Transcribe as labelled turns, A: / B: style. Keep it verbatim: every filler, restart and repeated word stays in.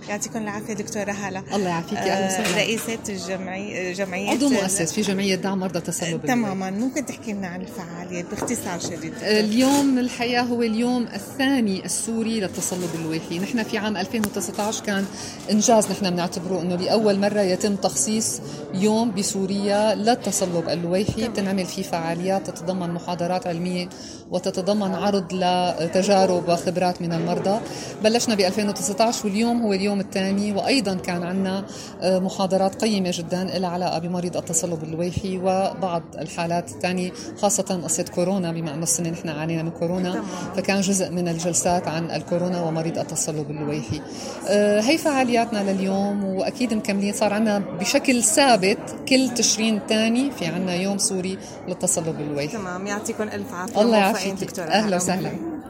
A: يعطيكم العافية دكتورة هالة.
B: الله يعافيك. يا
A: آه رئيسة الجمعية جمعية
B: عضو مؤسس في جمعية دعم مرضى التصلب اللويحي.
A: تماما. ممكن تحكي لنا عن الفعالية باختصار شديد؟
B: اليوم الحقيقة هو اليوم الثاني السوري للتصلب اللويحي. نحن في عام ألفين وتسعة عشر كان إنجاز نحن بنعتبره أنه لأول مرة يتم تخصيص يوم بسوريا للتصلب اللويحي، تنعمل فيه فعاليات تتضمن محاضرات علمية وتتضمن عرض لتجارب وخبرات من المرضى. بلشنا ب ألفين وتسعة عشر واليوم هو اليوم الثاني، وأيضا كان عندنا محاضرات قيمة جدا لها علاقة بمريض التصلب اللويحي وبعض الحالات الثانية، خاصة قصة كورونا بما أنه السنة نحن عانينا من كورونا، فكان جزء من الجلسات عن الكورونا ومريض التصلب اللويحي. هي فعالياتنا لليوم، وأكيد مكملين. صار عنا بشكل ثابت كل تشرين ثاني في عنا يوم سوري للتصلب اللويحي.
A: تمام. يعطيكم ألف عافية.
B: الله يعافيك. أهلا وسهلا.